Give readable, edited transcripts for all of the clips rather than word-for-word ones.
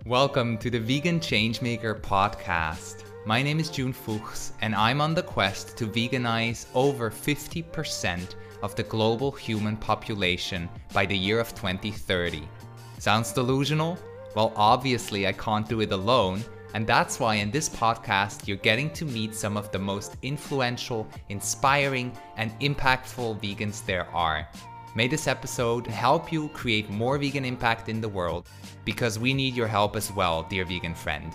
Welcome to the Vegan Changemaker podcast. My name is June Fuchs, and I'm on the quest to veganize over 50% of the global human population by the year of 2030. Sounds delusional? Well, obviously I can't do it alone, and that's why in this podcast you're getting to meet some of the most influential, inspiring, and impactful vegans there are. May this episode help you create more vegan impact in the world, because we need your help as well, dear vegan friend.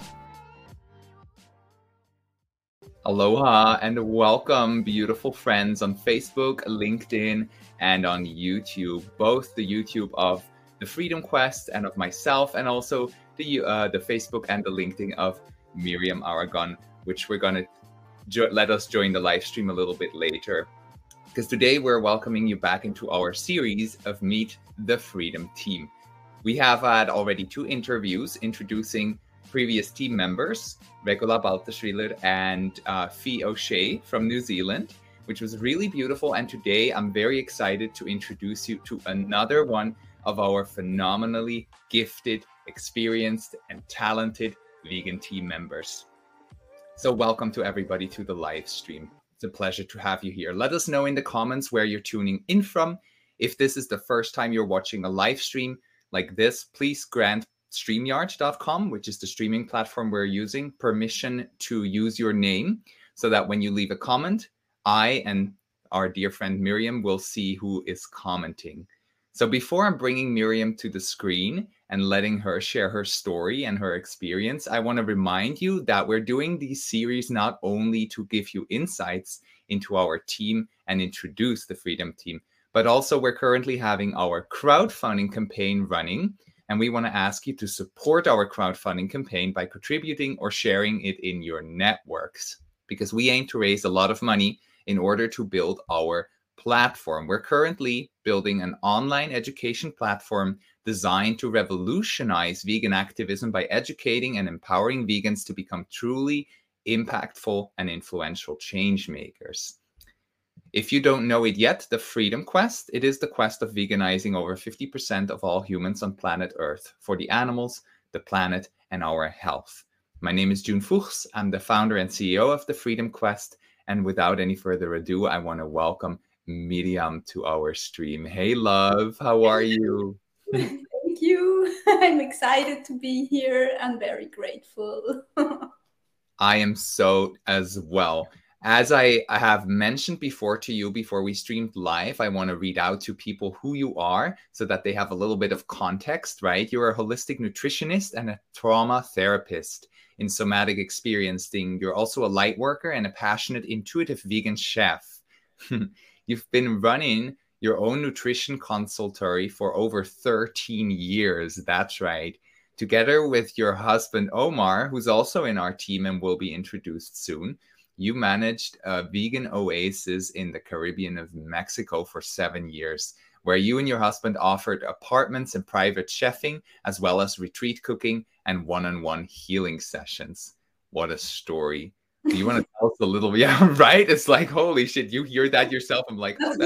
Aloha and welcome, beautiful friends on Facebook, LinkedIn, and on YouTube. Both the YouTube of the Freedom Quest and of myself, and also the Facebook and the LinkedIn of Miriam Aragon, which we're going to let us join the live stream a little bit later. Because today we're welcoming you back into our series of Meet the Freedom Team. We have had already 2 interviews introducing previous team members, Regula Baltasriler and Fee O'Shea from New Zealand, which was really beautiful. And today I'm very excited to introduce you to another one of our phenomenally gifted, experienced, and talented vegan team members. So welcome to everybody to the live stream. It's a pleasure to have you here. Let us know in the comments where you're tuning in from. If this is the first time you're watching a live stream like this, please grant StreamYard.com, which is the streaming platform we're using, permission to use your name so that when you leave a comment, I and our dear friend Miriam will see who is commenting. So before I'm bringing Miriam to the screen and letting her share her story and her experience, I want to remind you that we're doing these series not only to give you insights into our team and introduce the Freedom Team, but also we're currently having our crowdfunding campaign running, and we want to ask you to support our crowdfunding campaign by contributing or sharing it in your networks, because we aim to raise a lot of money in order to build our platform. We're currently building an online education platform designed to revolutionize vegan activism by educating and empowering vegans to become truly impactful and influential change makers. If you don't know it yet, the Freedom Quest, it is the quest of veganizing over 50% of all humans on planet Earth for the animals, the planet, and our health. My name is June Fuchs. I'm the founder and CEO of the Freedom Quest. And without any further ado, I want to welcome Miriam to our stream. Hey, love, how are you? Thank you. I'm excited to be here and very grateful. I am so as well. As I have mentioned before to you, before we streamed live, I want to read out to people who you are so that they have a little bit of context, right? You're a holistic nutritionist and a trauma therapist in somatic experiencing. You're also a light worker and a passionate, intuitive vegan chef. You've been running your own nutrition consultory for over 13 years. That's right. Together with your husband, Omar, who's also in our team and will be introduced soon, you managed a vegan oasis in the Caribbean of Mexico for 7 years, where you and your husband offered apartments and private chefing, as well as retreat cooking and one-on-one healing sessions. What a story. Do you want to tell us a little? Yeah, right? It's like, holy shit, you hear that yourself. I'm like, oh,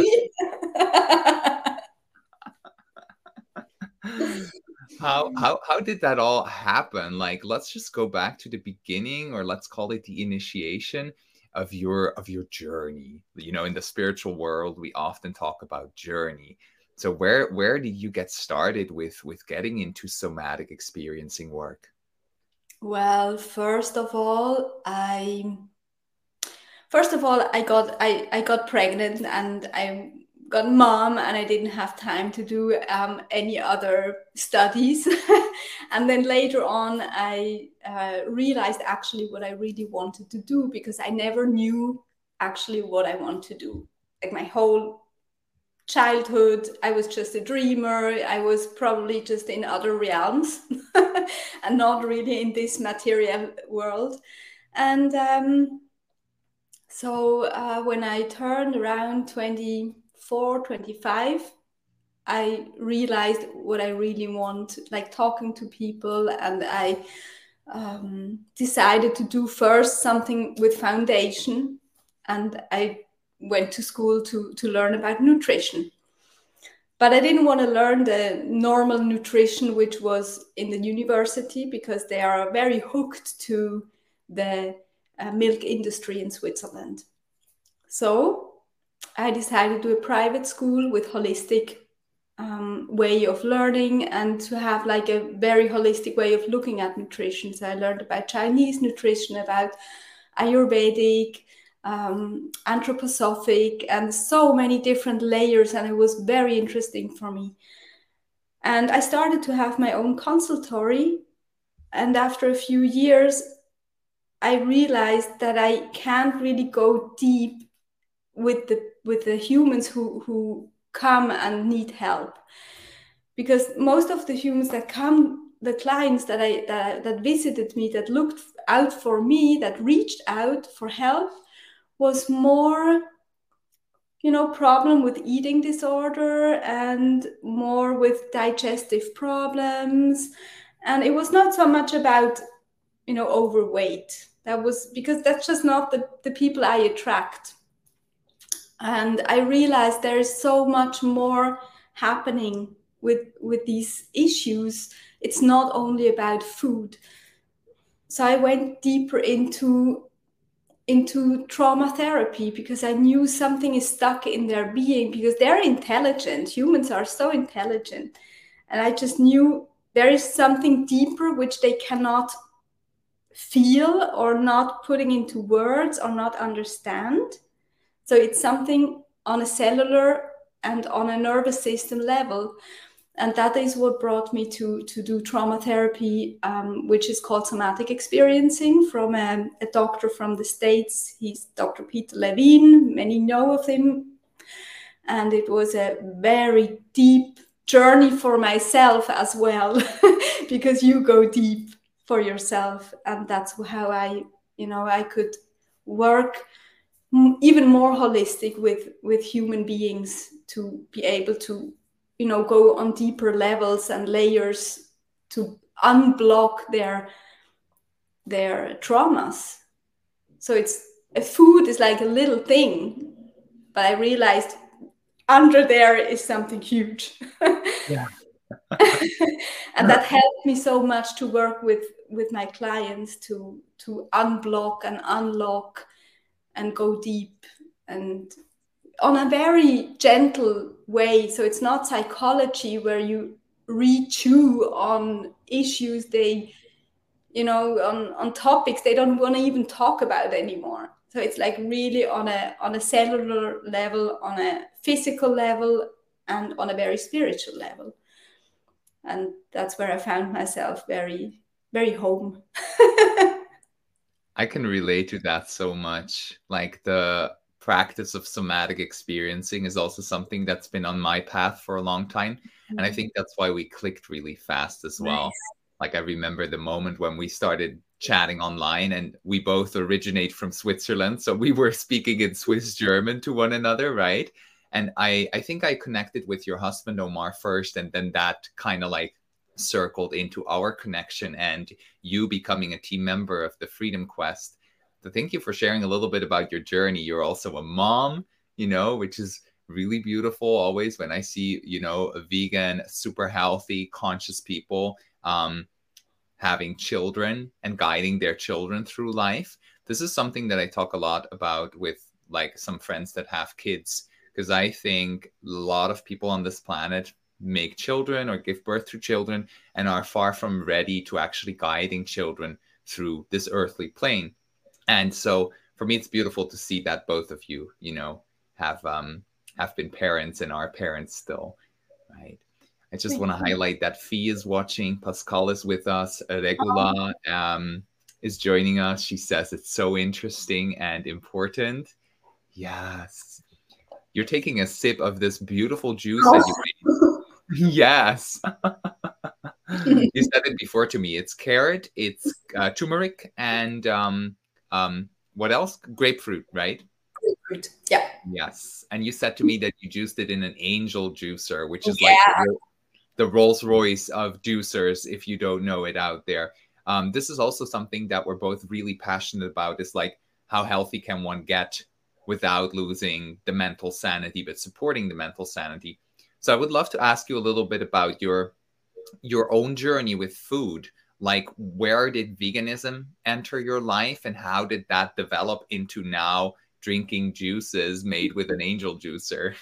that's... How did that all happen? Like, let's just go back to the beginning, or let's call it the initiation of your journey. You know, in the spiritual world, we often talk about journey. So where did you get started with getting into somatic experiencing work? Well, first of all, I got pregnant and I got mom, and I didn't have time to do any other studies. And then later on, I realized actually what I really wanted to do, because I never knew actually what I want to do. Like my whole childhood, I was just a dreamer. I was probably just in other realms and not really in this material world. And so when I turned around 24, 25, I realized what I really want, like talking to people. And I decided to do first something with foundation. And I went to school to learn about nutrition. But I didn't want to learn the normal nutrition, which was in the university, because they are very hooked to the milk industry in Switzerland. So I decided to do a private school with holistic way of learning, and to have like a very holistic way of looking at nutrition. So I learned about Chinese nutrition, about Ayurvedic, anthroposophic, and so many different layers, and it was very interesting for me. And I started to have my own consultory, and after a few years I realized that I can't really go deep with the humans who come and need help, because most of the humans that come, the clients that visited me, that looked out for me, that reached out for help, was more, problem with eating disorder and more with digestive problems. And it was not so much about, overweight. That was because that's just not the people I attract. And I realized there is so much more happening with these issues. It's not only about food. So I went deeper into trauma therapy, because I knew something is stuck in their being, because they're intelligent. Humans are so intelligent. And I just knew there is something deeper which they cannot feel, or not putting into words, or not understand. So it's something on a cellular and on a nervous system level. And that is what brought me to do trauma therapy, which is called somatic experiencing, from a doctor from the States. He's Dr. Peter Levine. Many know of him. And it was a very deep journey for myself as well, because you go deep for yourself. And that's how I could work even more holistic with human beings, to be able to go on deeper levels and layers, to unblock their traumas. So food is like a little thing, but I realized under there is something huge. Yeah. And that helped me so much to work with my clients, to unblock and unlock and go deep, and on a very gentle way. So it's not psychology where you re-chew on issues they, on topics they don't want to even talk about anymore. So it's like really on a cellular level, on a physical level, and on a very spiritual level. And that's where I found myself very, very home. I can relate to that so much. Like, the practice of somatic experiencing is also something that's been on my path for a long time. And I think that's why we clicked really fast as well. Nice. Like, I remember the moment when we started chatting online, and we both originate from Switzerland. So we were speaking in Swiss German to one another, right? And I think I connected with your husband, Omar, first, and then that kind of like circled into our connection and you becoming a team member of the Freedom Quest. So thank you for sharing a little bit about your journey. You're also a mom, which is really beautiful. Always when I see, a vegan, super healthy, conscious people having children and guiding their children through life. This is something that I talk a lot about with like some friends that have kids, because I think a lot of people on this planet make children or give birth to children and are far from ready to actually guiding children through this earthly plane. And so for me, it's beautiful to see that both of you, have been parents and are parents still, right? I just want to highlight that Fee is watching, Pascal is with us, Regula is joining us. She says it's so interesting and important. Yes. You're taking a sip of this beautiful juice that you made. Yes. You said it before to me. It's carrot, it's turmeric, and what else? Grapefruit, right? Grapefruit, yeah. Yes. And you said to me that you juiced it in an angel juicer, which is like the Rolls Royce of juicers, if you don't know it out there. This is also something that we're both really passionate about, is like, how healthy can one get without losing the mental sanity, but supporting the mental sanity. So I would love to ask you a little bit about your own journey with food. Like, where did veganism enter your life, and how did that develop into now drinking juices made with an angel juicer?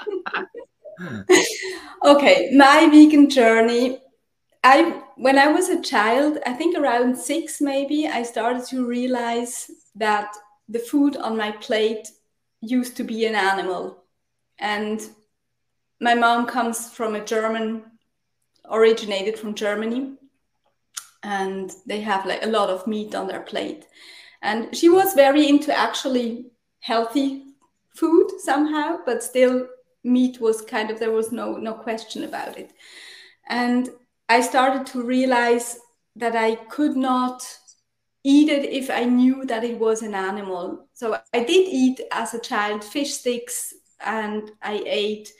Okay, my vegan journey. When I was a child, I think around 6 maybe, I started to realize that the food on my plate used to be an animal. And my mom comes from originated from Germany, and they have like a lot of meat on their plate. And she was very into actually healthy food somehow, but still meat was kind of, there was no question about it. And I started to realize that I could not eat it if I knew that it was an animal. So I did eat as a child fish sticks, and I ate,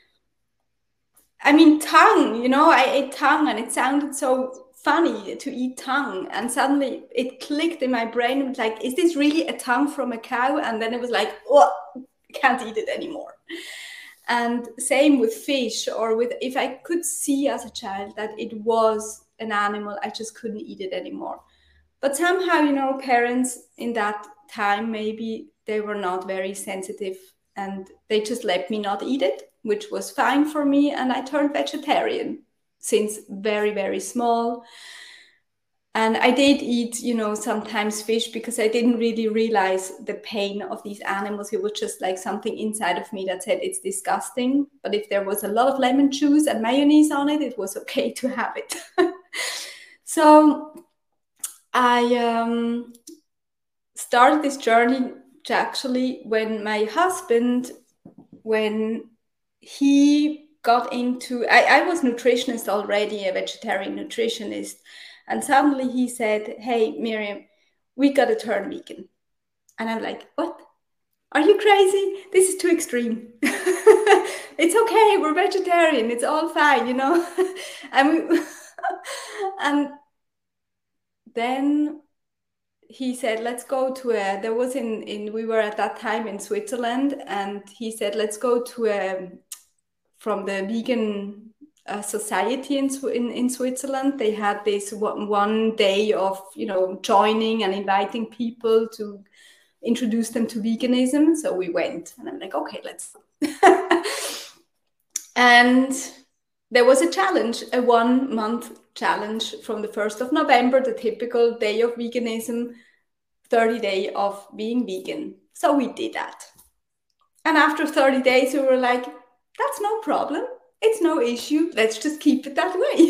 I mean, tongue, I ate tongue, and it sounded so funny to eat tongue. And suddenly it clicked in my brain. It was like, is this really a tongue from a cow? And then it was like, oh, I can't eat it anymore. And same with fish, or with, if I could see as a child that it was an animal, I just couldn't eat it anymore. But somehow, parents in that time, maybe they were not very sensitive, and they just let me not eat it, which was fine for me. And I turned vegetarian since very, very small. And I did eat, sometimes fish, because I didn't really realize the pain of these animals. It was just like something inside of me that said it's disgusting. But if there was a lot of lemon juice and mayonnaise on it, it was okay to have it. So I started this journey actually when my husband, when he got into, I was nutritionist already, a vegetarian nutritionist. And suddenly he said, hey, Miriam, we got to turn vegan. And I'm like, what? Are you crazy? This is too extreme. It's okay. We're vegetarian. It's all fine, and, and then he said, let's go to there was we were at that time in Switzerland. And he said, let's go to from the vegan society in Switzerland. They had this one day of, joining and inviting people to introduce them to veganism. So we went, and I'm like, okay, let's. And there was a challenge, a 1-month challenge from the 1st of November, the typical day of veganism, 30 days of being vegan. So we did that. And after 30 days, we were like, that's no problem. It's no issue. Let's just keep it that way.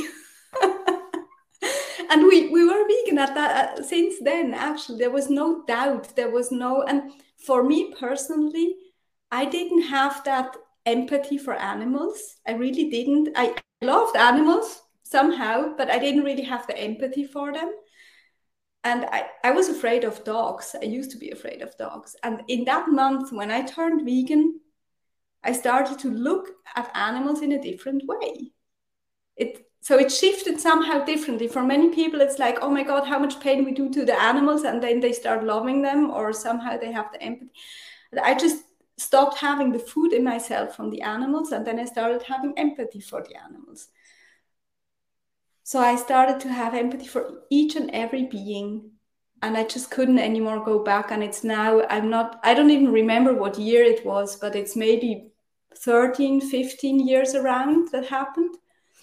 And we were vegan at that since then. Actually, there was no doubt. And for me personally, I didn't have that empathy for animals. I really didn't. I loved animals somehow, but I didn't really have the empathy for them. And I was afraid of dogs. I used to be afraid of dogs. And in that month, when I turned vegan, I started to look at animals in a different way. So it shifted somehow differently. For many people, it's like, oh my God, how much pain we do to the animals. And then they start loving them, or somehow they have the empathy. I just stopped having the food in myself from the animals. And then I started having empathy for the animals. So I started to have empathy for each and every being. And I just couldn't anymore go back. And it's now, I don't even remember what year it was, but it's maybe 13, 15 years around that happened.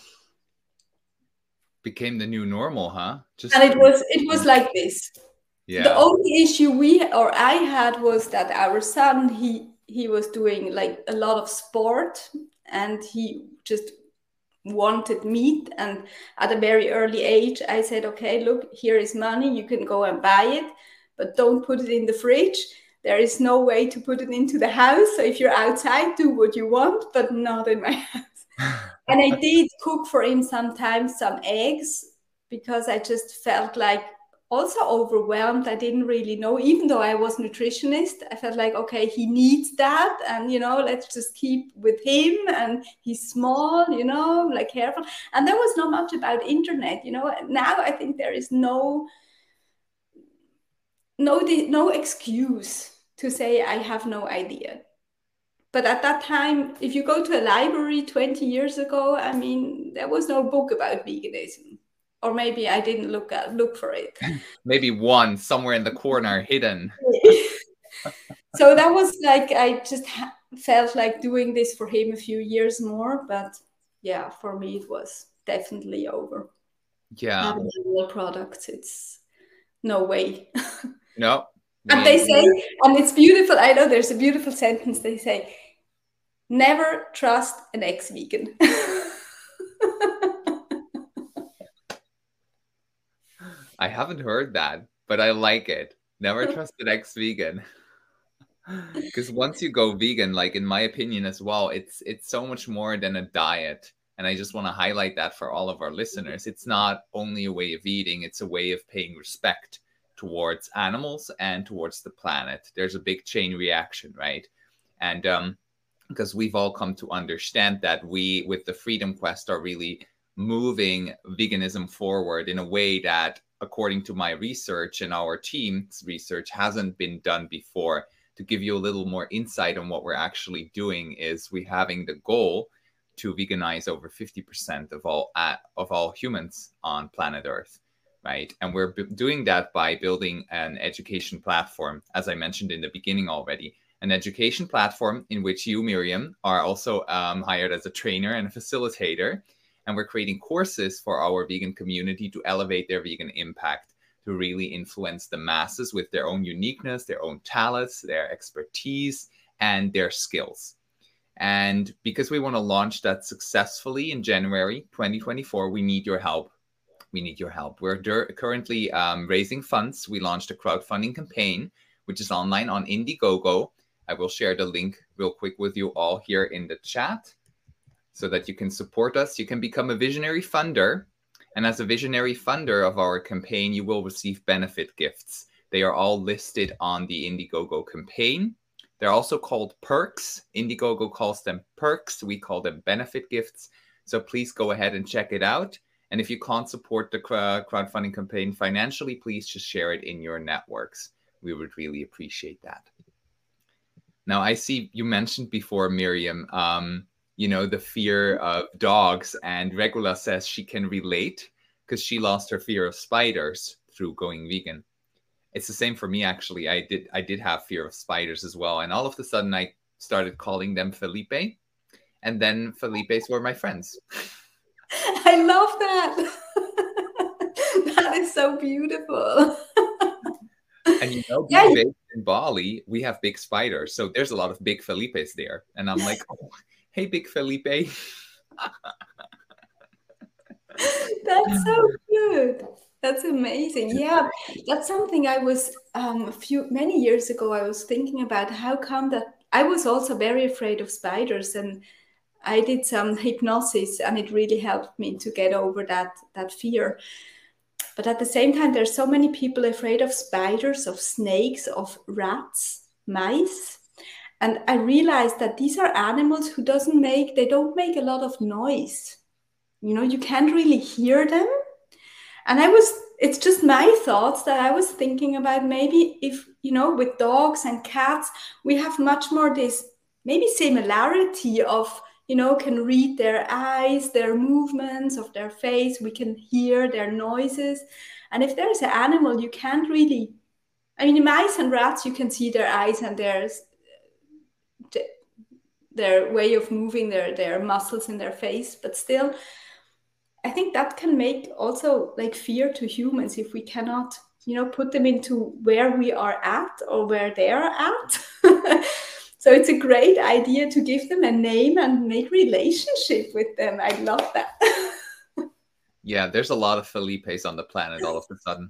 Became the new normal, huh? And it was like this. Yeah. The only issue I had was that our son, he was doing like a lot of sport, and he just wanted meat. And at a very early age, I said, okay, look, here is money. You can go and buy it, but don't put it in the fridge. There is no way to put it into the house. So if you're outside, do what you want, but not in my house. And I did cook for him sometimes some eggs, because I just felt like also overwhelmed. I didn't really know, even though I was nutritionist, I felt like, okay, he needs that. And, let's just keep with him. And he's small, like careful. And there was not much about internet, Now I think there is no excuse to say I have no idea. But at that time, if you go to a library 20 years ago, I mean, there was no book about veganism. Or maybe I didn't look for it. Maybe one somewhere in the corner hidden. So that was like, I just felt like doing this for him a few years more. But yeah, for me, it was definitely over. Yeah. Having real products, it's no way. No. And they say, and it's beautiful. I know there's a beautiful sentence. They say, never trust an ex-vegan. I haven't heard that, but I like it. Never trust an ex-vegan. Because once you go vegan, like in my opinion as well, it's so much more than a diet. And I just want to highlight that for all of our listeners. It's not only a way of eating, it's a way of paying respect towards animals and towards the planet. There's a big chain reaction, right? And because we've all come to understand that we, with the Freedom Quest, are really moving veganism forward in a way that, according to my research and our team's research, hasn't been done before. To give you a little more insight on what we're actually doing, is we having the goal to veganize over 50% of all humans on planet Earth, right? And we're doing that by building an education platform, as I mentioned in the beginning already, an education platform in which you, Miriam, are also hired as a trainer and a facilitator. And we're creating courses for our vegan community to elevate their vegan impact, to really influence the masses with their own uniqueness, their own talents, their expertise, and their skills. And because we want to launch that successfully in January 2024, we need your help. We need your help. We're currently raising funds. We launched a crowdfunding campaign, which is online on Indiegogo. I will share the link real quick with you all here in the chat so that you can support us. You can become a visionary funder. And as a visionary funder of our campaign, you will receive benefit gifts. They are all listed on the Indiegogo campaign. They're also called perks. Indiegogo calls them perks. We call them benefit gifts. So please go ahead and check it out. And if you can't support the crowdfunding campaign financially, please just share it in your networks. We would really appreciate that. Now, I see you mentioned before, Miriam, the fear of dogs, and Regula says she can relate because she lost her fear of spiders through going vegan. It's the same for me, actually. I did have fear of spiders as well. And all of a sudden I started calling them Felipe. And then Felipes were my friends. I love that. That is so beautiful. And being based in Bali, we have big spiders. So there's a lot of big Felipes there. And I'm like, oh, hey, big Felipe. That's so good. That's amazing. Yeah, that's something I was many years ago. I was thinking about how come that I was also very afraid of spiders, and I did some hypnosis, and it really helped me to get over that fear. But at the same time, there's so many people afraid of spiders, of snakes, of rats, mice. And I realized that these are animals who don't make a lot of noise. You can't really hear them. And it's just my thoughts that I was thinking about, maybe if, with dogs and cats, we have much more this maybe similarity of, can read their eyes, their movements of their face. We can hear their noises. And if there's an animal, you can't really, mice and rats, you can see their eyes and their way of moving, their muscles in their face. But still, I think that can make also like fear to humans if we cannot, put them into where we are at or where they are at. So it's a great idea to give them a name and make relationship with them. I love that. Yeah, there's a lot of Felipes on the planet all of a sudden.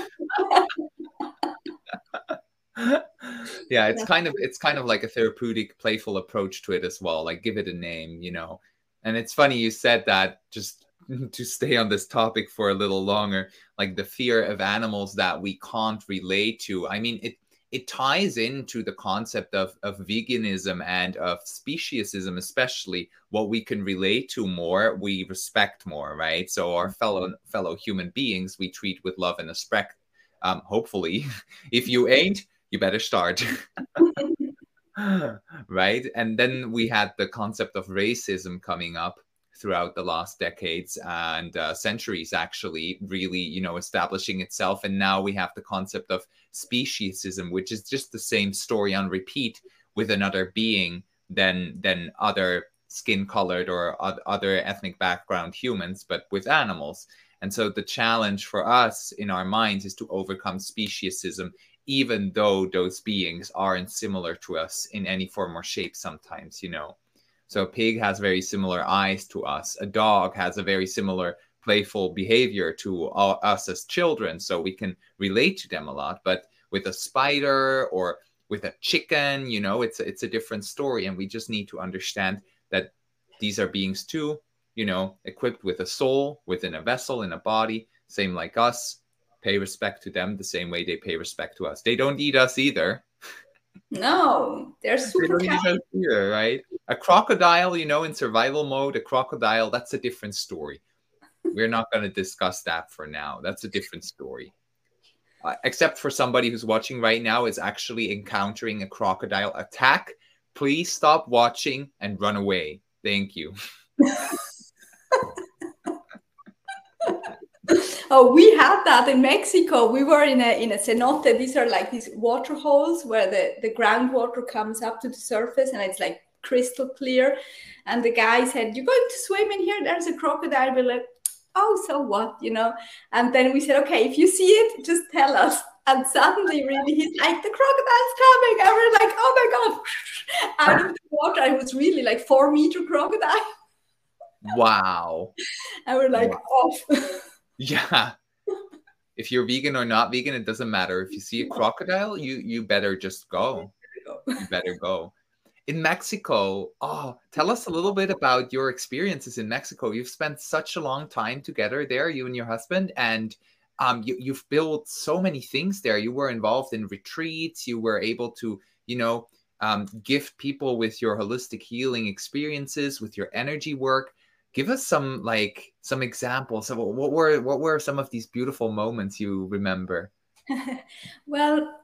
Yeah, it's kind of like a therapeutic, playful approach to it as well. Like, give it a name, And it's funny you said that, just to stay on this topic for a little longer, like the fear of animals that we can't relate to. It ties into the concept of veganism and of speciesism, especially. What we can relate to more, we respect more, right? So our fellow human beings, we treat with love and respect. Hopefully, if you ain't, you better start. Right? And then we had the concept of racism coming up throughout the last decades and centuries, actually, really, establishing itself. And now we have the concept of speciesism, which is just the same story on repeat with another being than other skin-colored or other ethnic background humans, but with animals. And so the challenge for us in our minds is to overcome speciesism, even though those beings aren't similar to us in any form or shape sometimes, So a pig has very similar eyes to us. A dog has a very similar playful behavior to us as children, so we can relate to them a lot. But with a spider or with a chicken, it's a different story. And we just need to understand that these are beings too, equipped with a soul within a vessel, in a body, same like us. Pay respect to them the same way they pay respect to us. They don't eat us either. No, they're super They don't eat us either, right? A crocodile, in survival mode, a crocodile, that's a different story. We're not going to discuss that for now. That's a different story. Except for somebody who's watching right now is actually encountering a crocodile attack. Please stop watching and run away. Thank you. Oh, we had that in Mexico. We were in a cenote. These are like these water holes where the groundwater comes up to the surface and it's like crystal clear. And the guy said, "You're going to swim in here? There's a crocodile." We're like, "Oh, so what?" And then we said, "Okay, if you see it, just tell us." And suddenly, really, he's like, "The crocodile's coming." And we're like, "Oh my God," out of the water. It was really like 4-meter crocodile. Wow. And we're like, wow. Off. Yeah. If you're vegan or not vegan, it doesn't matter. If you see a crocodile, you better just go. You better go. In Mexico, tell us a little bit about your experiences in Mexico. You've spent such a long time together there, you and your husband, and you've built so many things there. You were involved in retreats. You were able to, gift people with your holistic healing experiences, with your energy work. Give us some examples of what were some of these beautiful moments you remember? Well,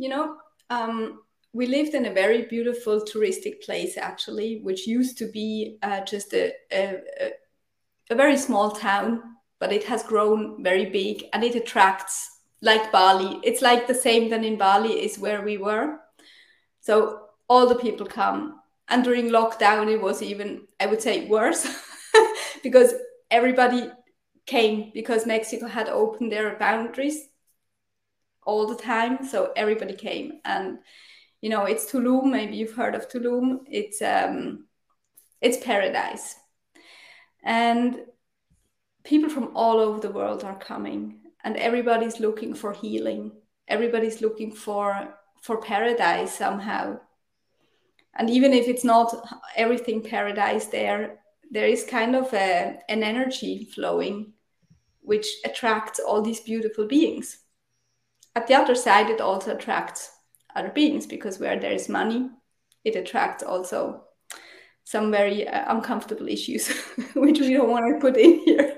we lived in a very beautiful touristic place, actually, which used to be just a very small town, but it has grown very big and it attracts, like Bali. It's like the same than in Bali is where we were. So all the people come. And during lockdown, it was even, I would say, worse because everybody came because Mexico had opened their boundaries all the time. So everybody came. And, it's Tulum. Maybe you've heard of Tulum. It's paradise. And people from all over the world are coming. And everybody's looking for healing. Everybody's looking for paradise somehow. And even if it's not everything paradise there is kind of an energy flowing which attracts all these beautiful beings. At the other side, it also attracts other beings because where there is money, it attracts also some very uncomfortable issues, which we don't want to put in here.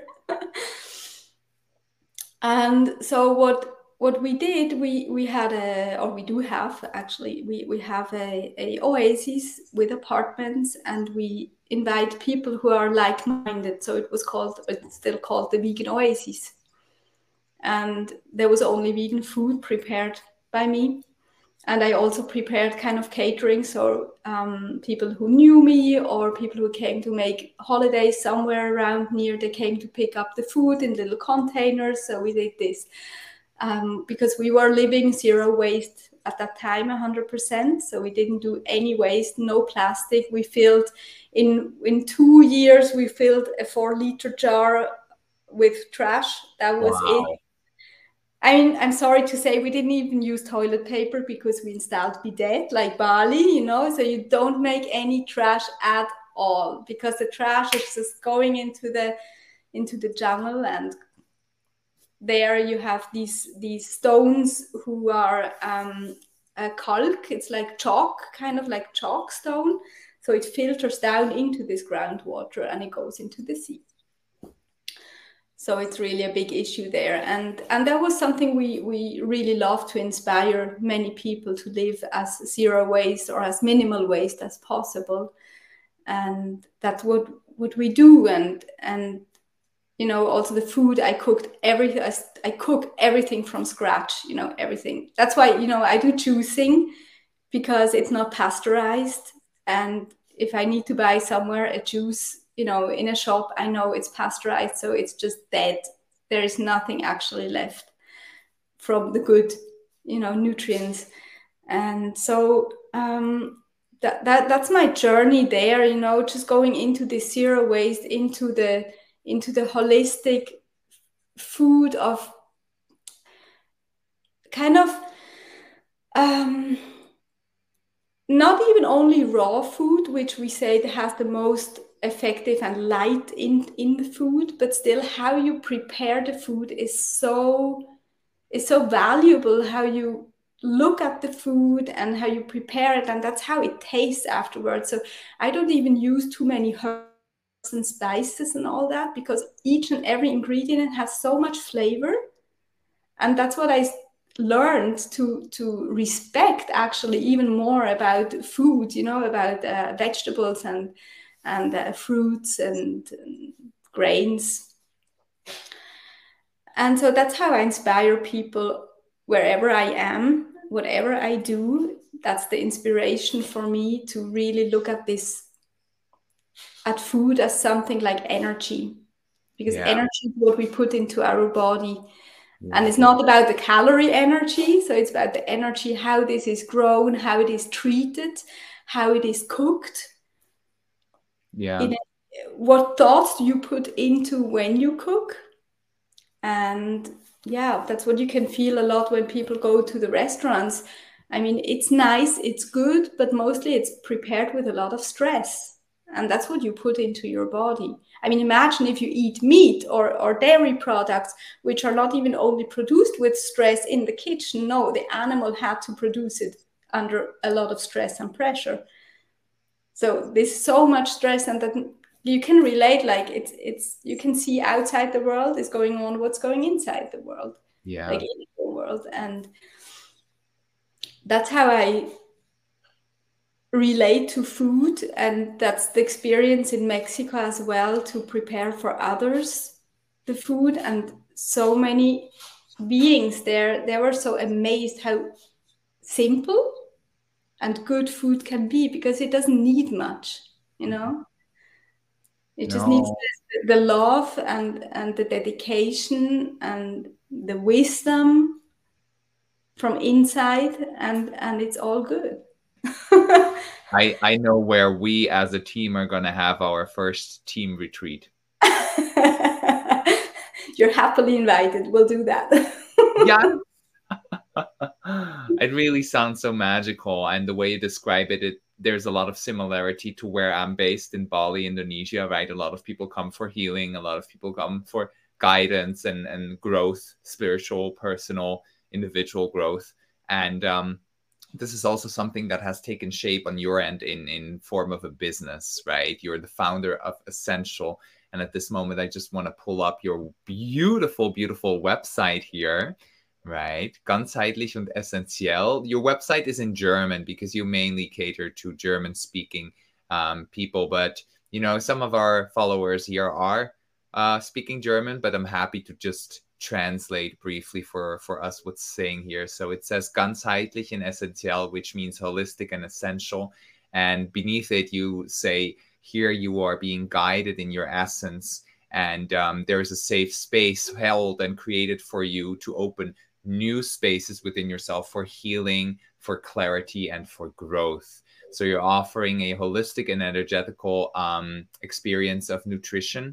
And so what we did, we had we do have actually, we have a oasis with apartments, and we invite people who are like-minded. So it's still called the Vegan Oasis. And there was only vegan food prepared by me. And I also prepared kind of catering. So people who knew me or people who came to make holidays somewhere around near, they came to pick up the food in little containers. So we did this. Because we were living zero waste at that time, 100%. So we didn't do any waste, no plastic. We filled, in 2 years, we filled a 4-liter jar with trash. That was it. I mean, I'm sorry to say we didn't even use toilet paper because we installed bidet like Bali, so you don't make any trash at all because the trash is just going into the jungle. And there you have these stones who are kalk. It's like chalk, kind of like chalk stone. So it filters down into this groundwater and it goes into the sea. So it's really a big issue there. And that was something we really love to inspire many people to live as zero waste or as minimal waste as possible. And that's what we do. And you know, also the food I cooked, I cook everything from scratch, you know, everything. That's why, you know, I do juicing, because it's not pasteurized. And if I need to buy somewhere a juice, you know, in a shop, I know it's pasteurized, so it's just dead. There is nothing actually left from the good, you know, nutrients. And so that's my journey there, you know, just going into the zero waste, into the holistic food of kind of not even only raw food, which we say has the most effective and light in the food, but still how you prepare the food is so valuable. How you look at the food and how you prepare it, and that's how it tastes afterwards. So I don't even use too many herbs and spices and all that, because each and every ingredient has so much flavor. And that's what I learned to respect, actually, even more about food, you know, about vegetables and fruits and grains. And so that's how I inspire people wherever I am, whatever I do. That's the inspiration for me to really look at food as something like energy, because energy is what we put into our body. And it's not about the calorie energy. So it's about the energy, how this is grown, how it is treated, how it is cooked. Yeah. What thoughts do you put into when you cook? And yeah, that's what you can feel a lot when people go to the restaurants. I mean, it's nice, it's good, but mostly it's prepared with a lot of stress. And that's what you put into your body. I mean, imagine if you eat meat or dairy products, which are not even only produced with stress in the kitchen. No, the animal had to produce it under a lot of stress and pressure. So there's so much stress, and that you can relate, like it's you can see outside the world is going on what's going inside the world. Like in the world. And that's how I relate to food, and that's the experience in Mexico as well, to prepare for others the food. And so many beings there, they were so amazed how simple and good food can be, because it doesn't need much, you know. It just needs the love and the dedication and the wisdom from inside, and it's all good. I know where we as a team are going to have our first team retreat. You're happily invited. We'll do that. Yeah. It really sounds so magical. And the way you describe it, there's a lot of similarity to where I'm based in Bali, Indonesia, right? A lot of people come for healing. A lot of people come for guidance and growth, spiritual, personal, individual growth. And this is also something that has taken shape on your end in form of a business, right? You're the founder of Essential. And at this moment, I just want to pull up your beautiful, beautiful website here, right? Ganzheitlich und essentiell. Your website is in German because you mainly cater to German-speaking people. But, you know, some of our followers here are speaking German, but I'm happy to just translate briefly for us what's saying here. So it says ganzheitlich and essentiell, which means holistic and essential. And beneath it, you say, here you are being guided in your essence. And there is a safe space held and created for you to open new spaces within yourself for healing, for clarity, and for growth. So you're offering a holistic and energetical experience of nutrition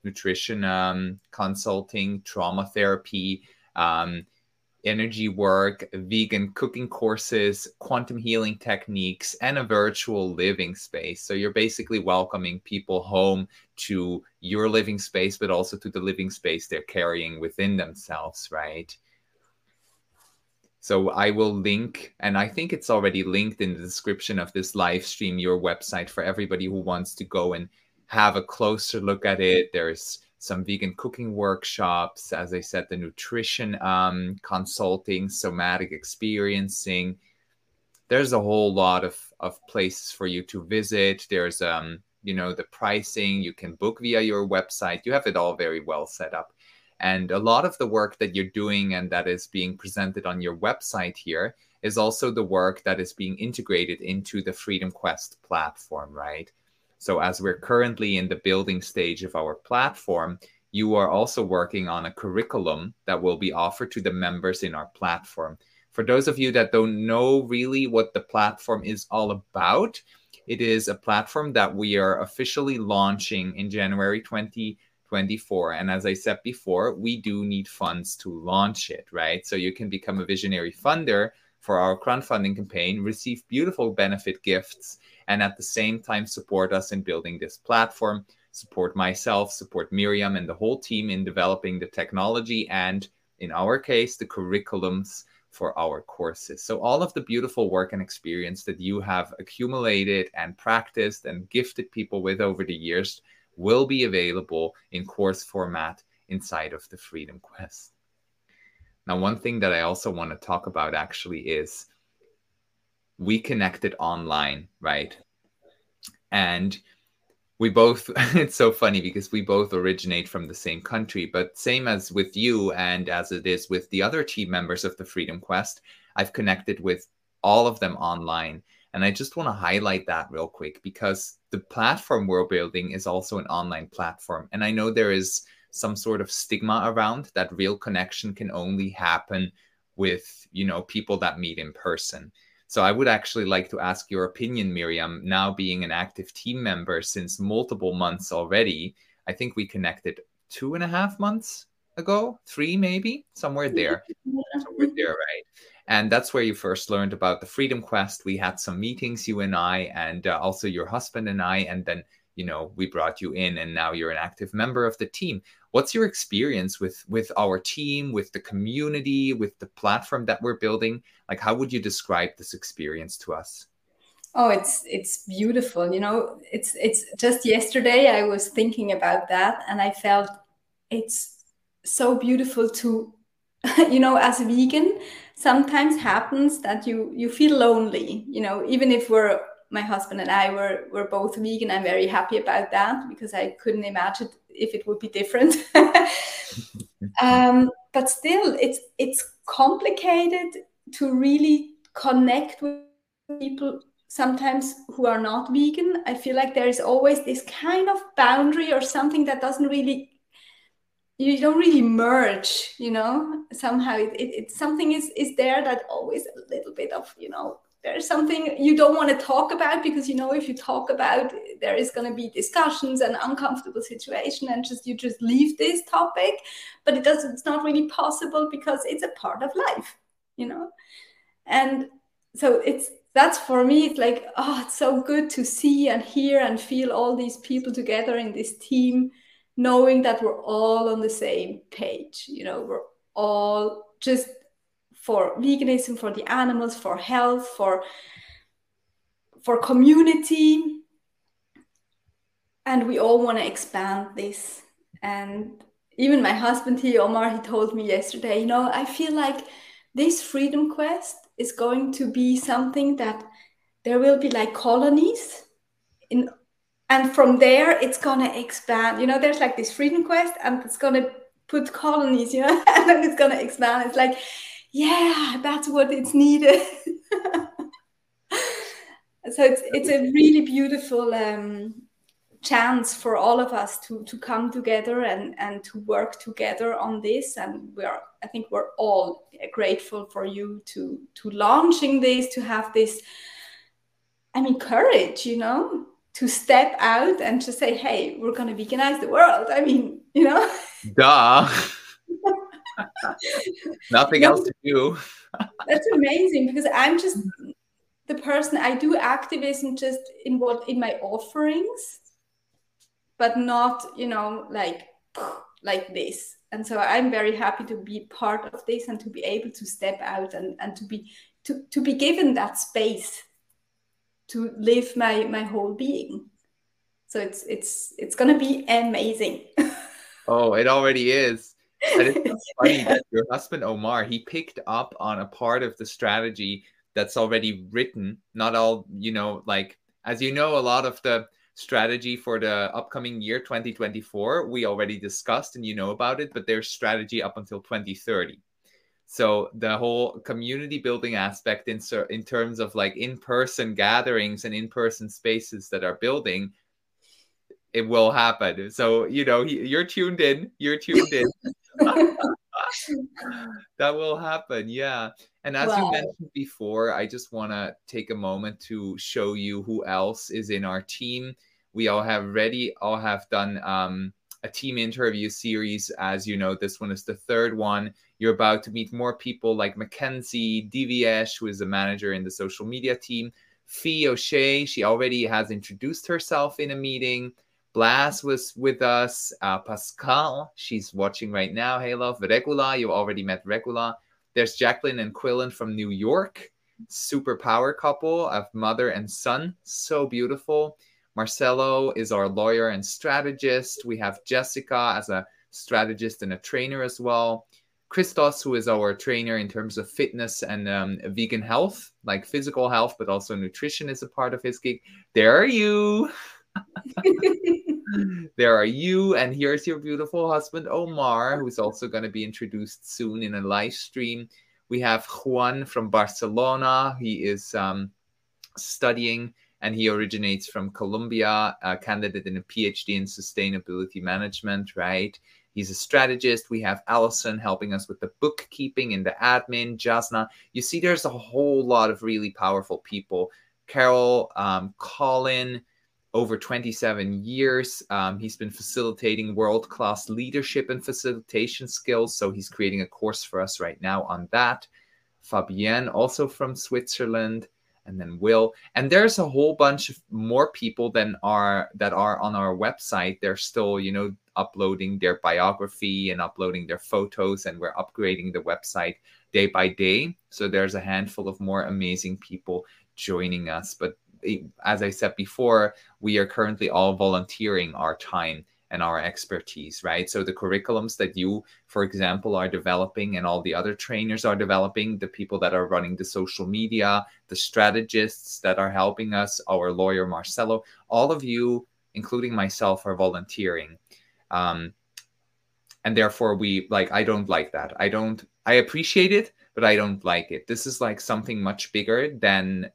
consulting, trauma therapy, energy work, vegan cooking courses, quantum healing techniques, and a virtual living space. So you're basically welcoming people home to your living space, but also to the living space they're carrying within themselves, right? So I will link, and I think it's already linked in the description of this live stream, your website for everybody who wants to go and have a closer look at it. There's some vegan cooking workshops, as I said, the nutrition consulting, somatic experiencing. There's a whole lot of places for you to visit. There's the pricing, you can book via your website. You have it all very well set up. And a lot of the work that you're doing and that is being presented on your website here is also the work that is being integrated into the Freedom Quest platform, right? So as we're currently in the building stage of our platform, you are also working on a curriculum that will be offered to the members in our platform. For those of you that don't know really what the platform is all about, it is a platform that we are officially launching in January 2024. And as I said before, we do need funds to launch it, right? So you can become a visionary funder for our crowdfunding campaign, receive beautiful benefit gifts, and at the same time support us in building this platform, support myself, support Miriam and the whole team in developing the technology and, in our case, the curriculums for our courses. So all of the beautiful work and experience that you have accumulated and practiced and gifted people with over the years will be available in course format inside of the Freedom Quest. Now, one thing that I also want to talk about actually is we connected online, right? And we both, it's so funny because we both originate from the same country, but same as with you and as it is with the other team members of the Freedom Quest, I've connected with all of them online. And I just want to highlight that real quick because the platform we're building is also an online platform. And I know there is some sort of stigma around that real connection can only happen with, people that meet in person. So I would actually like to ask your opinion, Miriam, now being an active team member since multiple months already. I think we connected 2.5 months ago, 3 maybe, somewhere there. Somewhere there, right? And that's where you first learned about the Freedom Quest. We had some meetings, you and I, and also your husband and I, and then, we brought you in and now you're an active member of the team. What's your experience with our team, with the community, with the platform that we're building? Like, how would you describe this experience to us? Oh, it's beautiful. It's just yesterday I was thinking about that and I felt it's so beautiful to, as a vegan, sometimes happens that you feel lonely, even if my husband and I were both vegan. I'm very happy about that because I couldn't imagine if it would be different. But still, it's complicated to really connect with people sometimes who are not vegan. I feel like there is always this kind of boundary or something that you don't really merge, somehow it's something is there that always a little bit of, there's something you don't want to talk about because, if you talk about, there is going to be discussions and uncomfortable situation and you just leave this topic, but it's not really possible because it's a part of life, and so that's for me, it's like, oh, it's so good to see and hear and feel all these people together in this team, knowing that we're all on the same page, we're all just for veganism, for the animals, for health, for community. And we all want to expand this. And even my husband, Omar, he told me yesterday, I feel like this Freedom Quest is going to be something that there will be like colonies and from there it's going to expand. There's like this Freedom Quest and it's going to put colonies, and then it's going to expand. It's like, yeah, that's what it's needed. So it's a really beautiful chance for all of us to come together and to work together on this. And I think we're all grateful for you to launching this, to have this, courage, to step out and to say, hey, we're going to veganize the world. Duh. Nothing else to do. That's amazing because I'm just the person, I do activism just in my offerings, but not, like this. And so I'm very happy to be part of this and to be able to step out and to be given that space to live my whole being. So it's going to be amazing. Oh, it already is. And it's so funny that your husband, Omar, he picked up on a part of the strategy that's already written. Not all, like, as you know, a lot of the strategy for the upcoming year, 2024, we already discussed and you know about it, but there's strategy up until 2030. So the whole community building aspect in terms of like in-person gatherings and in-person spaces that are building, it will happen. So, you're tuned in. You're tuned in. That will happen. Yeah. And as you Wow. mentioned before, I just want to take a moment to show you who else is in our team. We all have done a team interview series. As you know, this one is the third one. You're about to meet more people like Mackenzie Diviesh, who is a manager in the social media team. Fee O'Shea, she already has introduced herself in a meeting. Blas was with us. Pascal, she's watching right now. Hey, love. Regula, you already met Regula. There's Jacqueline and Quillen from New York. Super power couple of mother and son. So beautiful. Marcelo is our lawyer and strategist. We have Jessica as a strategist and a trainer as well. Christos, who is our trainer in terms of fitness and vegan health, like physical health, but also nutrition is a part of his gig. There are you. There are you, and here's your beautiful husband, Omar, who's also going to be introduced soon in a live stream. We have Juan from Barcelona. He is studying, and he originates from Colombia, a candidate in a PhD in sustainability management, right? He's a strategist. We have Allison helping us with the bookkeeping and the admin, Jasna. You see, there's a whole lot of really powerful people. Carol, Colin, over 27 years. He's been facilitating world-class leadership and facilitation skills. So he's creating a course for us right now on that. Fabienne, also from Switzerland. And then Will. And there's a whole bunch of more people that are on our website. They're still, uploading their biography and uploading their photos. And we're upgrading the website day by day. So there's a handful of more amazing people joining us. But as I said before, we are currently all volunteering our time and our expertise, right? So the curriculums that you, for example, are developing and all the other trainers are developing, the people that are running the social media, the strategists that are helping us, our lawyer, Marcelo, all of you, including myself, are volunteering. And therefore I don't like that. I appreciate it, but I don't like it. This is like something much bigger than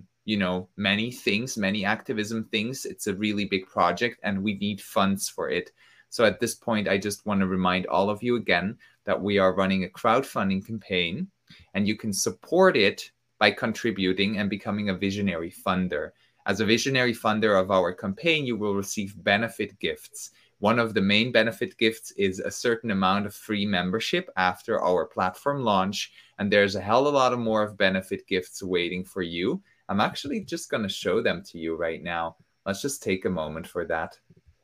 many things, many activism things. It's a really big project and we need funds for it. So at this point, I just want to remind all of you again that we are running a crowdfunding campaign and you can support it by contributing and becoming a visionary funder. As a visionary funder of our campaign, you will receive benefit gifts. One of the main benefit gifts is a certain amount of free membership after our platform launch. And there's a hell of a lot of more of benefit gifts waiting for you. I'm actually just going to show them to you right now. Let's just take a moment for that.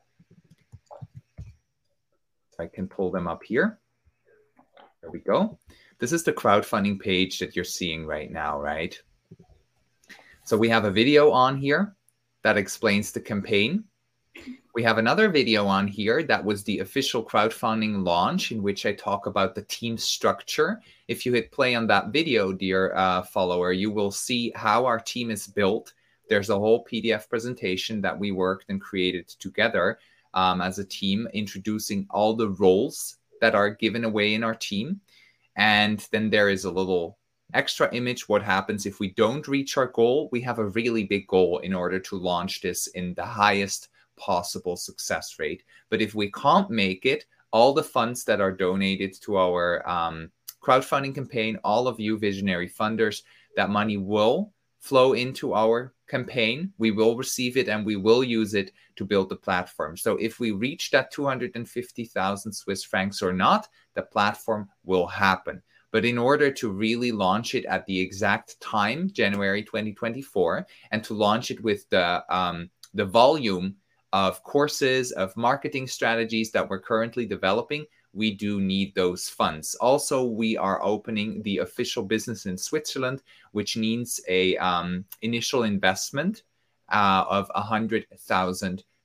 I can pull them up here. There we go. This is the crowdfunding page that you're seeing right now, right? So we have a video on here that explains the campaign. We have another video on here that was the official crowdfunding launch in which I talk about the team structure. If you hit play on that video, dear follower, you will see how our team is built. There's a whole PDF presentation that we worked and created together as a team, introducing all the roles that are given away in our team. And then there is a little extra image. What happens if we don't reach our goal? We have a really big goal in order to launch this in the highest possible success rate. But if we can't make it, all the funds that are donated to our crowdfunding campaign, all of you visionary funders, that money will flow into our campaign. We will receive it and we will use it to build the platform. So if we reach that 250,000 Swiss francs or not, the platform will happen. But in order to really launch it at the exact time, January 2024, and to launch it with the volume of courses, of marketing strategies that we're currently developing, we do need those funds. Also, we are opening the official business in Switzerland, which needs a initial investment of 100,000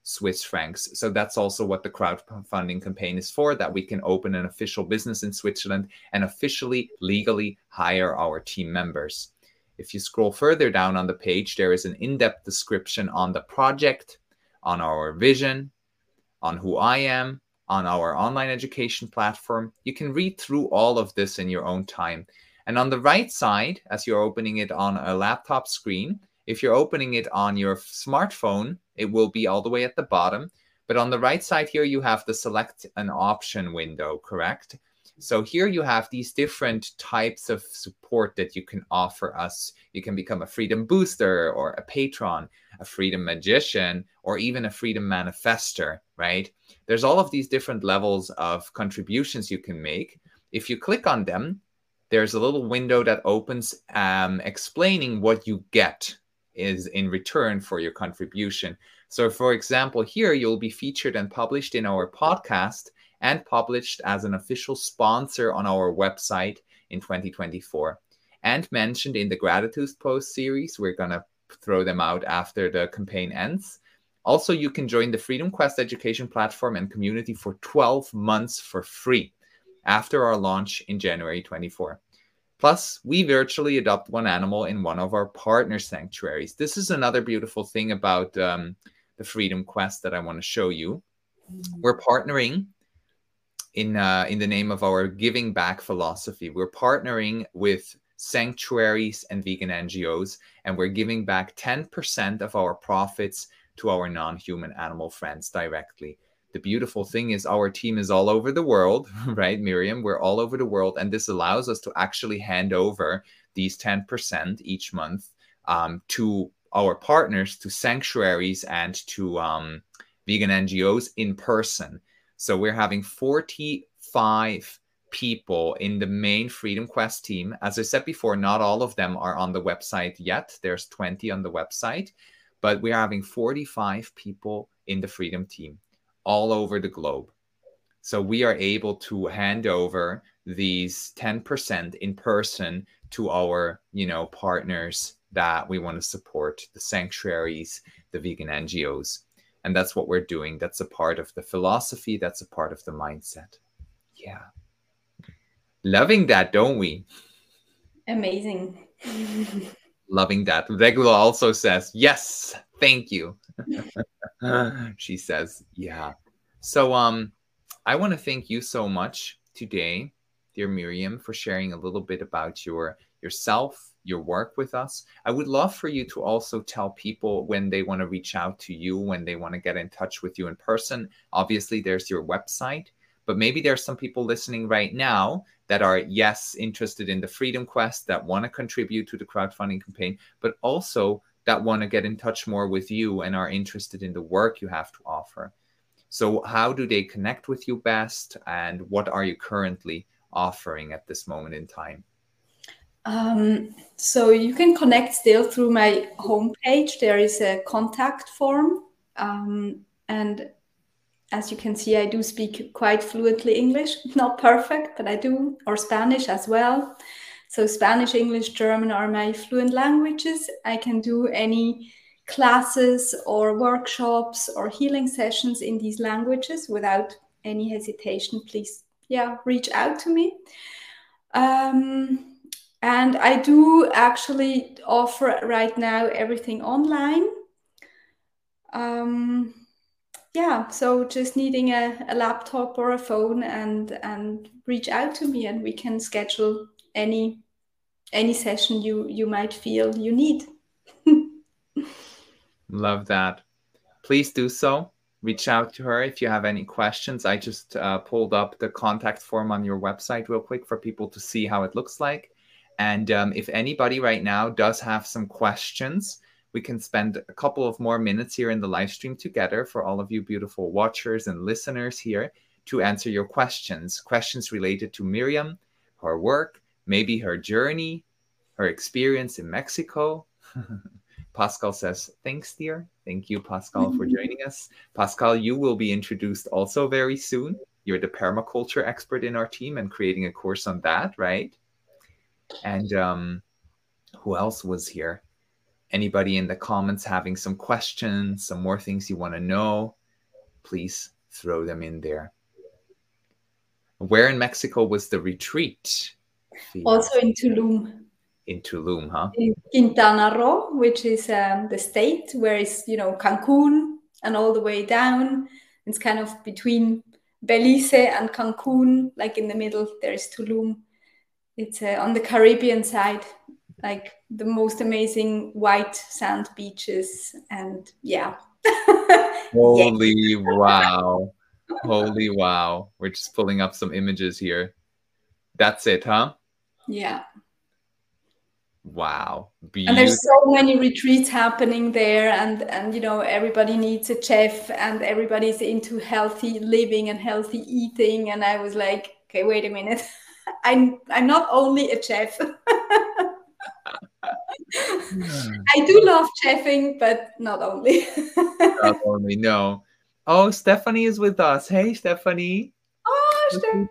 Swiss francs. So that's also what the crowdfunding campaign is for, that we can open an official business in Switzerland and officially, legally hire our team members. If you scroll further down on the page, there is an in-depth description on the project, on our vision, on who I am, on our online education platform. You can read through all of this in your own time. And on the right side, as you're opening it on a laptop screen, if you're opening it on your smartphone, it will be all the way at the bottom. But on the right side here, you have the select an option window, correct? So here you have these different types of support that you can offer us. You can become a Freedom Booster or a patron, a Freedom Magician, or even a Freedom Manifester, right? There's all of these different levels of contributions you can make. If you click on them, there's a little window that opens explaining what you get is in return for your contribution. So for example, here you'll be featured and published in our podcast and published as an official sponsor on our website in 2024 and mentioned in the gratitude post series. We're going to throw them out after the campaign ends. Also, you can join the Freedom Quest education platform and community for 12 months for free after our launch in January 24. Plus, we virtually adopt one animal in one of our partner sanctuaries. This is another beautiful thing about the Freedom Quest that I want to show you. We're partnering in the name of our giving back philosophy. We're partnering with sanctuaries and vegan NGOs, and we're giving back 10% of our profits to our non-human animal friends directly. The beautiful thing is our team is all over the world, right, Miriam? We're all over the world, and this allows us to actually hand over these 10% each month to our partners, to sanctuaries, and to vegan NGOs in person. So we're having 45 people in the main Freedom Quest team. As I said before, not all of them are on the website yet. There's 20 on the website, but we're having 45 people in the Freedom team all over the globe. So we are able to hand over these 10% in person to our, partners that we want to support, the sanctuaries, the vegan NGOs. And that's what we're doing. That's a part of the philosophy. That's a part of the mindset. Yeah. Loving that, don't we? Amazing. Loving that. Regula also says, yes, thank you. She says, yeah. So I want to thank you so much today, dear Miriam, for sharing a little bit about yourself, your work with us. I would love for you to also tell people when they want to reach out to you, when they want to get in touch with you in person. Obviously, there's your website, but maybe there's some people listening right now that are, yes, interested in the Freedom Quest, that want to contribute to the crowdfunding campaign, but also that want to get in touch more with you and are interested in the work you have to offer. So how do they connect with you best, and what are you currently offering at this moment in time? So you can connect still through my homepage. There is a contact form. And as you can see, I do speak quite fluently English, not perfect, but I do, or Spanish as well. So Spanish, English, German are my fluent languages. I can do any classes or workshops or healing sessions in these languages without any hesitation. Please, reach out to me. And I do actually offer right now everything online. So just needing a laptop or a phone and reach out to me, and we can schedule any session you might feel you need. Love that. Please do so. Reach out to her if you have any questions. I just pulled up the contact form on your website real quick for people to see how it looks like. And if anybody right now does have some questions, we can spend a couple of more minutes here in the live stream together for all of you beautiful watchers and listeners here to answer your questions related to Miriam, her work, maybe her journey, her experience in Mexico. Pascal says, thanks, dear. Thank you, Pascal, for joining us. Pascal, you will be introduced also very soon. You're the permaculture expert in our team and creating a course on that, right? And who else was here? Anybody in the comments having some questions, some more things you want to know? please throw them in there. Where in Mexico was the retreat? Also in Tulum. In Tulum, huh? In Quintana Roo, which is the state where it's, Cancun and all the way down. It's kind of between Belize and Cancun, like in the middle, there is Tulum. It's on the Caribbean side, like the most amazing white sand beaches. And yeah. Holy wow. Holy wow. We're just pulling up some images here. That's it, huh? Yeah. Wow. Beautiful. And there's so many retreats happening there, and everybody needs a chef, and everybody's into healthy living and healthy eating. And I was like, okay, wait a minute. I'm not only a chef. I do love chefing, but not only. Not only, no. Oh, Stephanie is with us. Hey, Stephanie. Oh, Stephanie.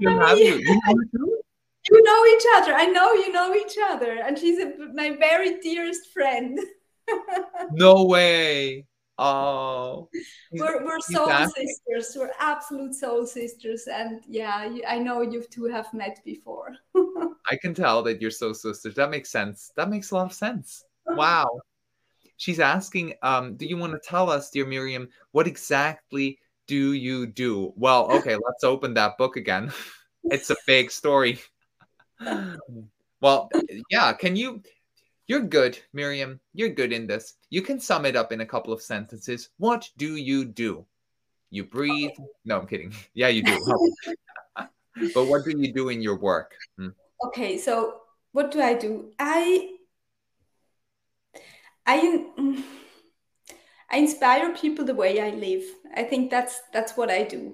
You know each other. I know you know each other. And she's my very dearest friend. No way. Oh. We're soul sisters. We're absolute soul sisters. And yeah, I know you two have met before. I can tell that you're soul sisters. That makes sense. That makes a lot of sense. Wow. She's asking, do you want to tell us, dear Miriam, what exactly do you do? Well, okay, let's open that book again. It's a big story. Well, yeah, you're good, Miriam. You're good in this. You can sum it up in a couple of sentences. What do you do? You breathe. Okay. No, I'm kidding. Yeah, you do. But what do you do in your work? Okay, so what do I do? I inspire people the way I live. I think that's what I do.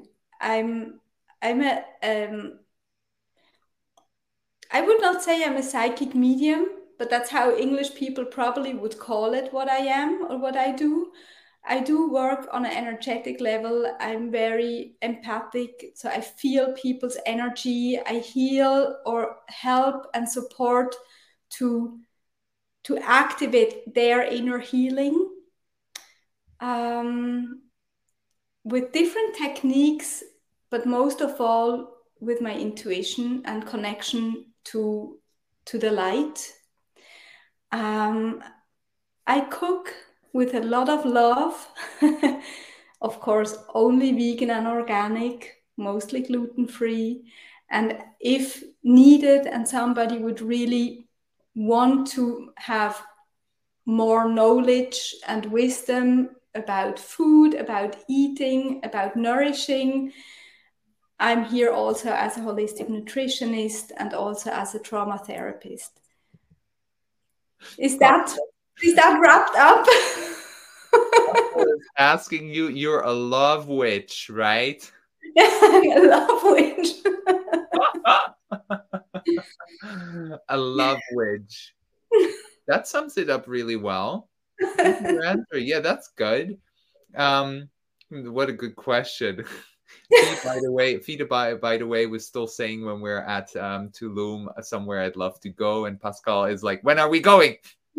I would not say I'm a psychic medium, but that's how English people probably would call it, what I am or what I do. I do work on an energetic level. I'm very empathic, so I feel people's energy. I heal or help and support to activate their inner healing with different techniques, but most of all with my intuition and connection to the light. I cook with a lot of love. Of course, only vegan and organic, mostly gluten-free. And if needed and somebody would really want to have more knowledge and wisdom about food, about eating, about nourishing, I'm here also as a holistic nutritionist and also as a trauma therapist. Is that wrapped up? I was asking you, you're a love witch, right? A love witch. A love witch. That sums it up really well. Your answer. Yeah, that's good. What a good question. Fida, by the way, was still saying when we're at Tulum, somewhere I'd love to go, and Pascal is like, when are we going?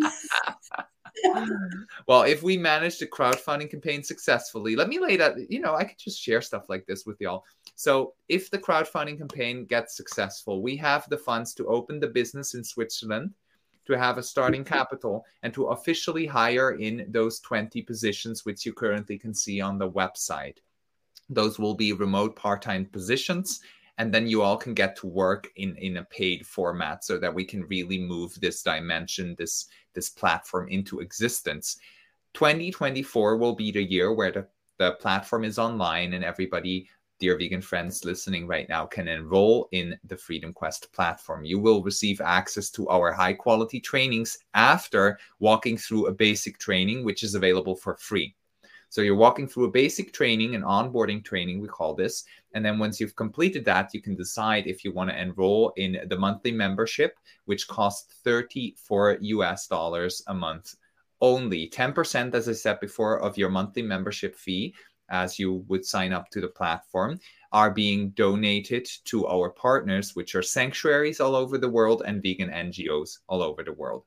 Well, if we manage the crowdfunding campaign successfully, let me lay that, I could just share stuff like this with y'all. So if the crowdfunding campaign gets successful, we have the funds to open the business in Switzerland, to have a starting capital, and to officially hire in those 20 positions, which you currently can see on the website. Those will be remote part-time positions, and then you all can get to work in a paid format so that we can really move this dimension, this platform into existence. 2024 will be the year where the platform is online, and everybody, dear vegan friends listening right now, can enroll in the Freedom Quest platform. You will receive access to our high-quality trainings after walking through a basic training, which is available for free. So you're walking through a basic training, an onboarding training, we call this. And then once you've completed that, you can decide if you want to enroll in the monthly membership, which costs $34 a month only. 10%, as I said before, of your monthly membership fee, as you would sign up to the platform, are being donated to our partners, which are sanctuaries all over the world and vegan NGOs all over the world.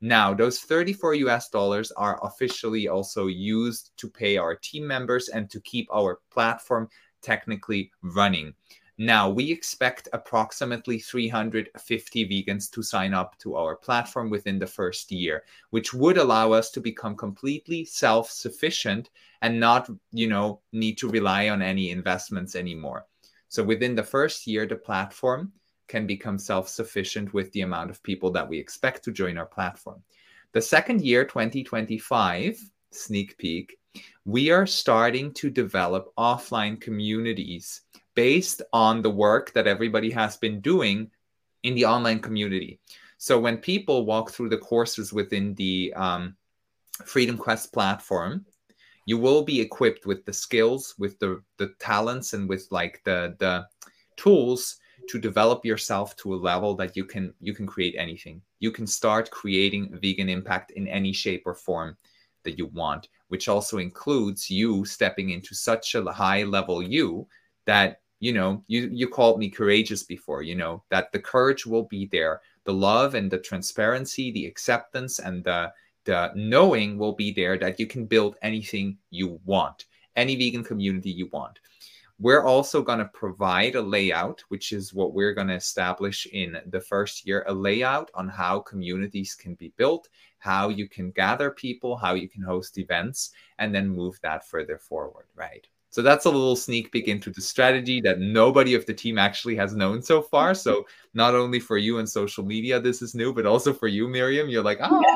Now, those $34 are officially also used to pay our team members and to keep our platform technically running. Now, we expect approximately 350 vegans to sign up to our platform within the first year, which would allow us to become completely self-sufficient and not, need to rely on any investments anymore. So within the first year, the platform can become self-sufficient with the amount of people that we expect to join our platform. The second year, 2025, sneak peek, we are starting to develop offline communities based on the work that everybody has been doing in the online community. So when people walk through the courses within the Freedom Quest platform, you will be equipped with the skills, with the talents, and with like the tools to develop yourself to a level that you can create anything. You can start creating vegan impact in any shape or form that you want, which also includes you stepping into such a high level that you called me courageous before, that the courage will be there, the love and the transparency, the acceptance and the knowing will be there that you can build anything you want, any vegan community you want. We're also going to provide a layout, which is what we're going to establish in the first year, a layout on how communities can be built, how you can gather people, how you can host events, and then move that further forward, right? So that's a little sneak peek into the strategy that nobody of the team actually has known so far. So not only for you on social media, this is new, but also for you, Miriam. You're like, oh,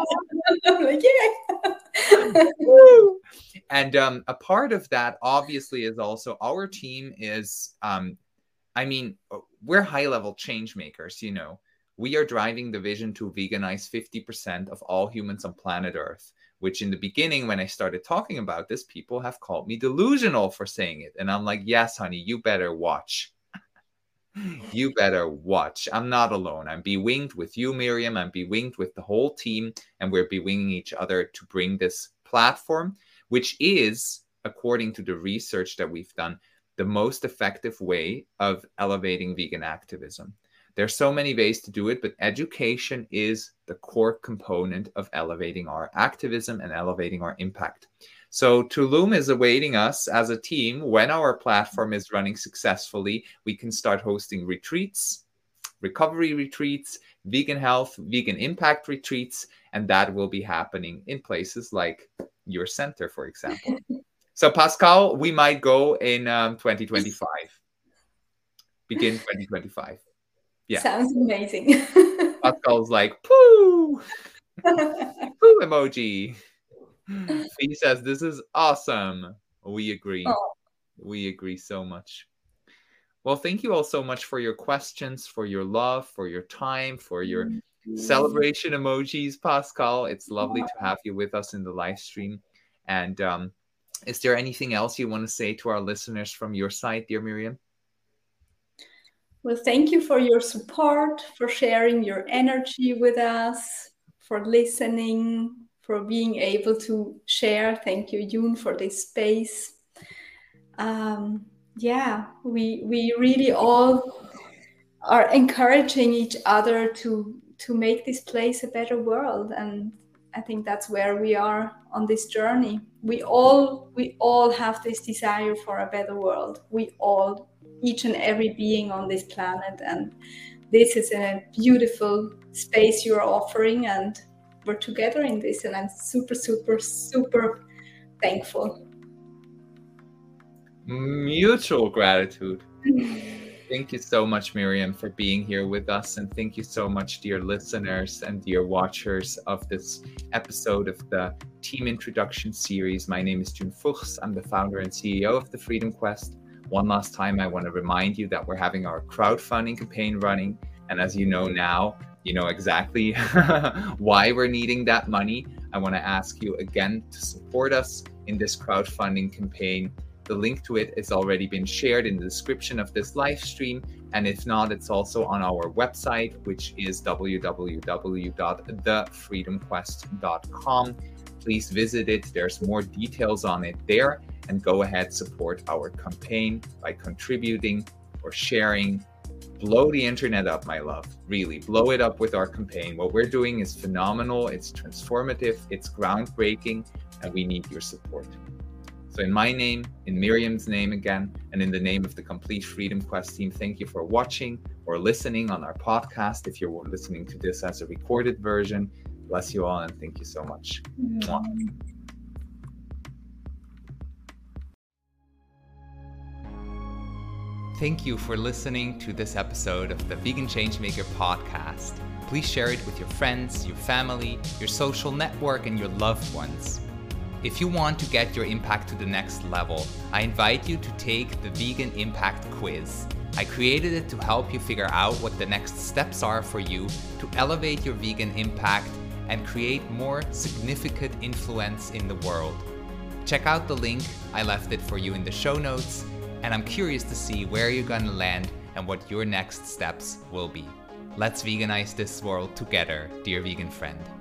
yeah. And a part of that, obviously, is also our team is, we're high-level change makers, We are driving the vision to veganize 50% of all humans on planet Earth, which in the beginning, when I started talking about this, people have called me delusional for saying it. And I'm like, yes, honey, you better watch. You better watch. I'm not alone. I'm bewinged with you, Miriam. I'm bewinged with the whole team. And we're bewinging each other to bring this platform, which is, according to the research that we've done, the most effective way of elevating vegan activism. There's so many ways to do it, but education is the core component of elevating our activism and elevating our impact. So Tulum is awaiting us as a team. When our platform is running successfully, we can start hosting retreats, recovery retreats, vegan health, vegan impact retreats, and that will be happening in places like your center, for example. So Pascal, we might go in 2025. Begin 2025. Yeah. Sounds amazing. Pascal's like, poo! Poo emoji. He says, this is awesome. We agree. Oh. We agree so much. Well, thank you all so much for your questions, for your love, for your time, for your celebration emojis, Pascal. It's lovely to have you with us in the live stream. And is there anything else you want to say to our listeners from your side, dear Miriam? Well, thank you for your support, for sharing your energy with us, for listening, for being able to share. Thank you, Yoon, for this space. We really all are encouraging each other to make this place a better world. And I think that's where we are on this journey. We all have this desire for a better world. Each and every being on this planet, and this is a beautiful space you're offering, and we're together in this, and I'm super, super, super thankful. Mutual gratitude. Thank you so much, Miriam, for being here with us, and thank you so much, dear listeners and dear watchers of this episode of the Team Introduction series. My name is Yoon Fuchs. I'm the founder and CEO of the Freedom Quest. One last time, I want to remind you that we're having our crowdfunding campaign running. And as you know now, you know exactly why we're needing that money. I want to ask you again to support us in this crowdfunding campaign. The link to it has already been shared in the description of this live stream. And if not, it's also on our website, which is www.thefreedomquest.com. Please visit it. There's more details on it there. And go ahead, support our campaign by contributing or sharing blow the internet up, my love. Really, blow it up with our campaign. What we're doing is phenomenal, it's transformative, it's groundbreaking, and we need your support. So in my name, in Miriam's name again, and in the name of the Complete Freedom Quest team, thank you for watching or listening on our podcast. If you're listening to this as a recorded version, bless you all and thank you so much. Mwah. Thank you for listening to this episode of the Vegan Changemaker podcast. Please share it with your friends, your family, your social network, and your loved ones. If you want to get your impact to the next level, I invite you to take the Vegan Impact Quiz. I created it to help you figure out what the next steps are for you to elevate your vegan impact and create more significant influence in the world. Check out the link, I left it for you in the show notes, and I'm curious to see where you're gonna land and what your next steps will be. Let's veganize this world together, dear vegan friend.